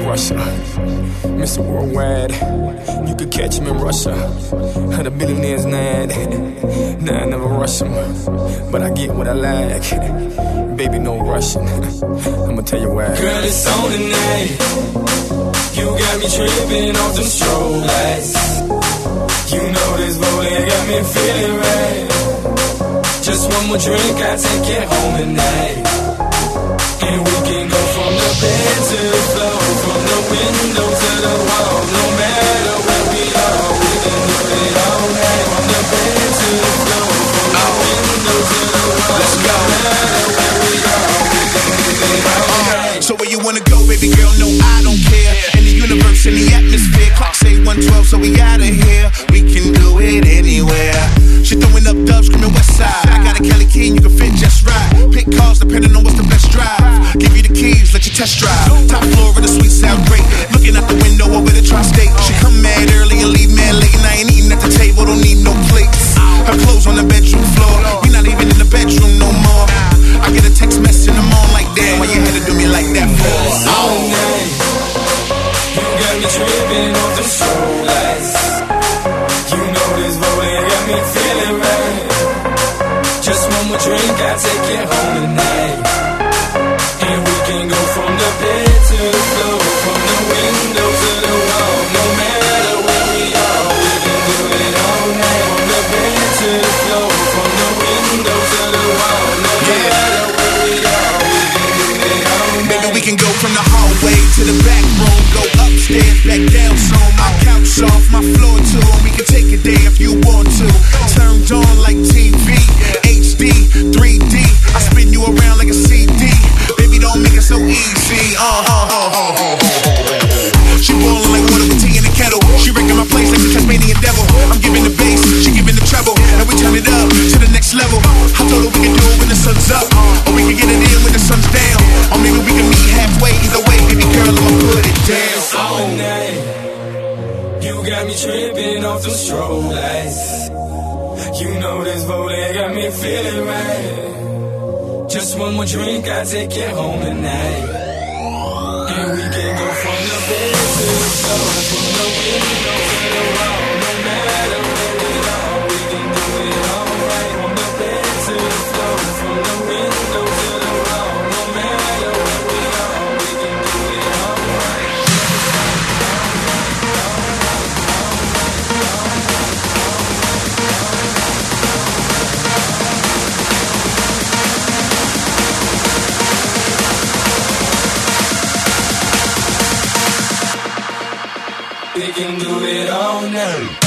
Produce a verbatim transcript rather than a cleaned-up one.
Russia. Mister Worldwide, you could catch him in Russia. The billionaire's mad. Nah, I never rush him, but I get what I like. Baby, no rushing. I'ma tell you why. Girl, it's on tonight. You got me tripping off them strobe lights. You know this booty got me feeling right. Just one more drink, I take it home tonight. And we can go from the bed to the floor, from the window to the wall. No matter where we are, we can do it all night. From the bed to the floor, from the window to the wall. Let's go. No matter where we are, we can do it all night. So where you wanna go, baby girl? No, I don't care. In the universe, in the atmosphere, clock say one twelve, so we outta here. We can do it anywhere. She throwing up dubs, screaming west side. I got a Cali King, you can fit just right. Pick cars depending on what's the best drive. Give you the keys, let you test drive. Top floor of the suite sound great. Looking out the window over the tri-state. She come mad early and leave mad late, and I ain't eating at the table, don't need no plates. Her clothes on the bedroom floor. We not even in the bedroom no more. I get a text message in the morning like, damn, why you had to do me like that for? All night, you got me tripping off the strobe lights. You know this booty got me feeling right. Just one more drink, I take it home tonight. And we can go from the bed to the floor, from the window to the wall. No matter where we are, we can do it all night. From the bed to the floor, from the window to the wall. No matter where we are, we can do it all night. Maybe we can go from the hallway to the back room, go upstairs, back down soon. My couch off, my floor too, and we can take it there if you want to. Turned on like T V, H D, three D. I spin you around like a C D. Baby, don't make it so easy. Uh, uh, uh, uh, uh. She boiling like water with tea in the kettle. She wrecking my place like the Tasmanian devil. I'm giving the bass, she giving the treble. And we turn it up to the next level. I thought that we can do it when the sun's up, or we can get it in when the sun's down, or maybe we can meet halfway. Either way, baby girl, I'ma put it down. All night, you got me tripping off the strobe lights. You know this booty got me feeling right. Just one more drink, I take it home tonight. And we can go from the bed to the floor, from the window to the wall. No matter where we are, we can do it all right. From the bed to the floor, from the window to the wall. No matter where we are, we can do it all right. We can do it all night.